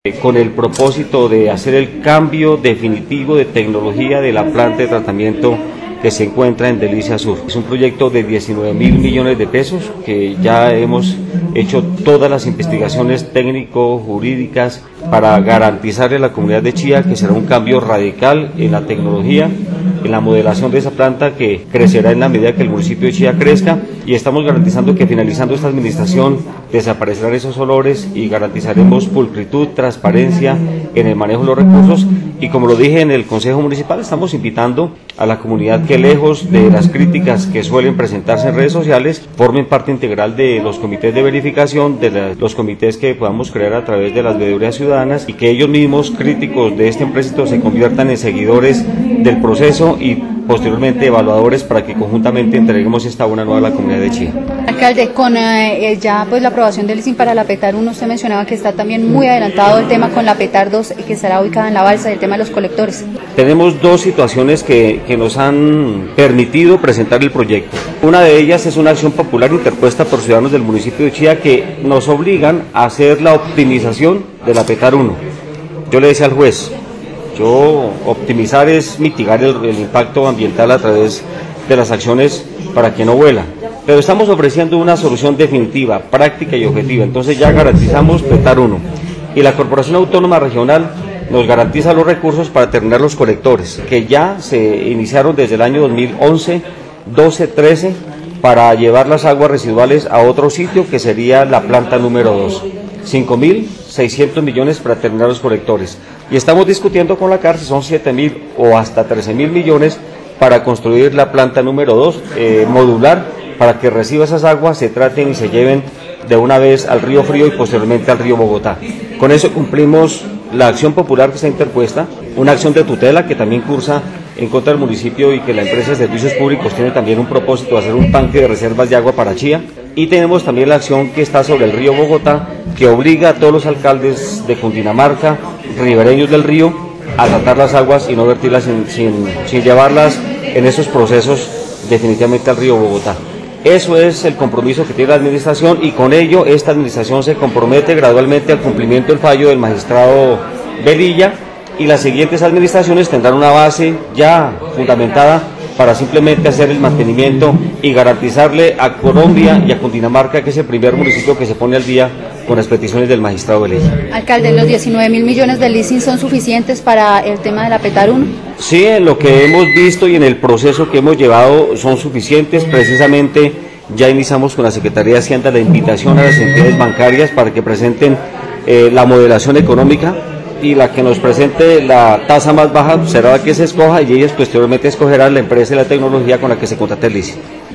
con el propósito de hacer el cambio definitivo de tecnología de la planta de tratamiento que se encuentra en Delicia Sur. Es un proyecto de 19.000 millones de pesos que ya hemos hecho todas las investigaciones técnico-jurídicas para garantizarle a la comunidad de Chía que será un cambio radical en la tecnología, en la modelación de esa planta que crecerá en la medida que el municipio de Chía crezca, y estamos garantizando que finalizando esta administración desaparecerán esos olores y garantizaremos pulcritud, transparencia en el manejo de los recursos. Y como lo dije en el Consejo Municipal, estamos invitando a la comunidad que, lejos de las críticas que suelen presentarse en redes sociales, formen parte integral de los comités de verificación, de los comités que podamos crear a través de las veedurías ciudadanas, y que ellos mismos, críticos de este empréstito, se conviertan en seguidores del proceso y posteriormente evaluadores para que conjuntamente entreguemos esta buena nueva a la comunidad de Chía. Alcalde, con ya pues la aprobación del ISIN para la PETAR 1, usted mencionaba que está también muy adelantado el tema con la PETAR 2, que estará ubicada en La Balsa, y el tema de los colectores. Tenemos dos situaciones que nos han permitido presentar el proyecto. Una de ellas es una acción popular interpuesta por ciudadanos del municipio de Chía que nos obligan a hacer la optimización de la PETAR 1. Yo le decía al juez, optimizar es mitigar el impacto ambiental a través de las acciones para que no vuela. Pero estamos ofreciendo una solución definitiva, práctica y objetiva. Entonces ya garantizamos PETAR 1. Y la Corporación Autónoma Regional nos garantiza los recursos para terminar los colectores, que ya se iniciaron desde el año 2011, 12, 13, para llevar las aguas residuales a otro sitio que sería la planta número 2. 5.600 millones para terminar los colectores. Y estamos discutiendo con la CAR si son 7.000 o hasta 13.000 millones para construir la planta número 2 modular, para que reciba esas aguas, se traten y se lleven de una vez al río Frío y posteriormente al río Bogotá. Con eso cumplimos la acción popular que está interpuesta, una acción de tutela que también cursa en contra del municipio y que la empresa de servicios públicos tiene también un propósito de hacer un tanque de reservas de agua para Chía. Y tenemos también la acción que está sobre el río Bogotá, que obliga a todos los alcaldes de Cundinamarca, ribereños del río, a tratar las aguas y no vertirlas sin llevarlas en esos procesos definitivamente al río Bogotá. Eso es el compromiso que tiene la administración, y con ello esta administración se compromete gradualmente al cumplimiento del fallo del magistrado Velilla, y las siguientes administraciones tendrán una base ya fundamentada para simplemente hacer el mantenimiento y garantizarle a Colombia y a Cundinamarca, que es el primer municipio que se pone al día con las peticiones del magistrado Velilla. Alcalde, ¿los 19.000 millones del ISIN son suficientes para el tema de la PETAR 1? Sí, en lo que hemos visto y en el proceso que hemos llevado son suficientes. Precisamente ya iniciamos con la Secretaría de Hacienda la invitación a las entidades bancarias para que presenten la modelación económica, y la que nos presente la tasa más baja será la que se escoja, y ellas posteriormente escogerán la empresa y la tecnología con la que se contrate el ISIN.